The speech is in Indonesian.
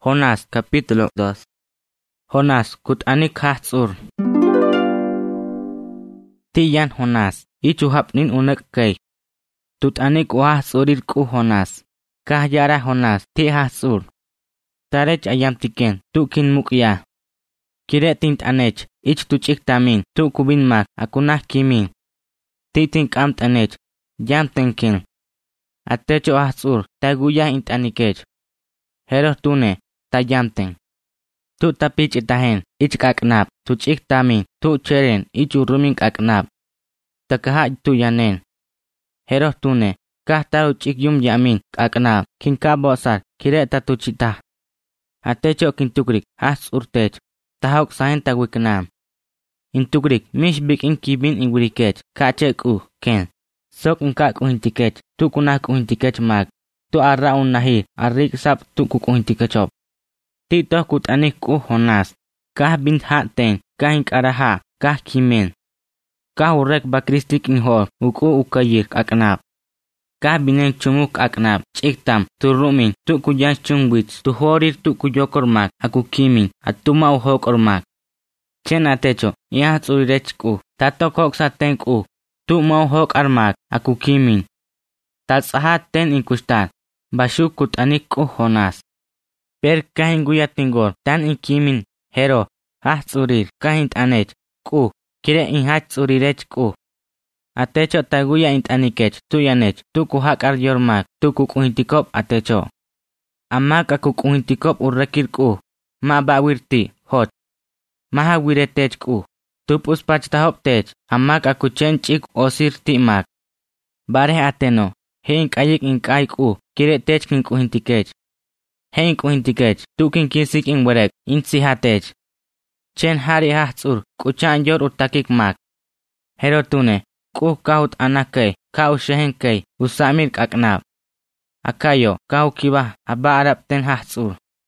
Jonás capítulo 2. Jonás kutanik hatsur. Tiyan Jonás, ichuhapnin unek kay. Tutanik wahsurir ku Jonás. Kahyara Jonás, ti hatsur. Tarech ayam tiken, tukin mukya. Kire tint anech, ich tuchik tamin, tu kubin mak, akunah kimin. Titin kamt anech, jam tenkin. Atecho hatsur, taguya int anikech. Hero tune, tayamten. Tu tapich itahen, ich kaknap, tu chik tamin, tu cheren, ich uruming kaknap. Takaha tu yanen. Hero tune, kahta uchik yum yamin, kaknap, kinkabosar, kireta tu chita. Atecho kintukrik, has urtech, tahok sahen tagwiknam. Intukrik, mish bik in kibin in wirikech, kachek ken. Sok unkak uhintikech, tu kunak uhintikech mag. Tu arra un nahir, arrik sap tu kukuhintikechop. Tito kutanik ku Jonás, kah bint haten, kah inkaraha, kah kimen. Kah urek bakristik inhor, uku ukayir aknap. Kah binen chumuk aknap, chiktam, tu rumin, tu kuyan chungwits, tu horir tu kuyokormak, aku kimin, at tuma uhokormak. Chen atecho, ihat urirechku, tatokok sa tenku, tu mauhok armak, aku kimin. Tatsahat ten inkustar, bashuk kutanik ku Jonás. Per kahin guyatingor, tan inkimin, hero, hatsurir, kahint anech, ku, kire in hatsurirech ku. Atecho taguya int anikech, tu yanech, tu kuhak ar yormak, tu kukuhintikop atecho. Amak akukuhintikop urrekir ku, ma bawirti, hot. Maha wiretech ku, tu puspach tahop tech, amak akuchen chik osir timak. Bare ateno, hein kayik in kay ku, kire tech kin kuhintikech. Hein kuhintikech, tu kin kisik in werek, in sihatech. Chen hari hatsur, kuchan yor utakik mak. Hero tune, ku kaut anakay, kau shehen kay, usamir kaknap. Akayo, kau kiba, aba arap ten hatsur.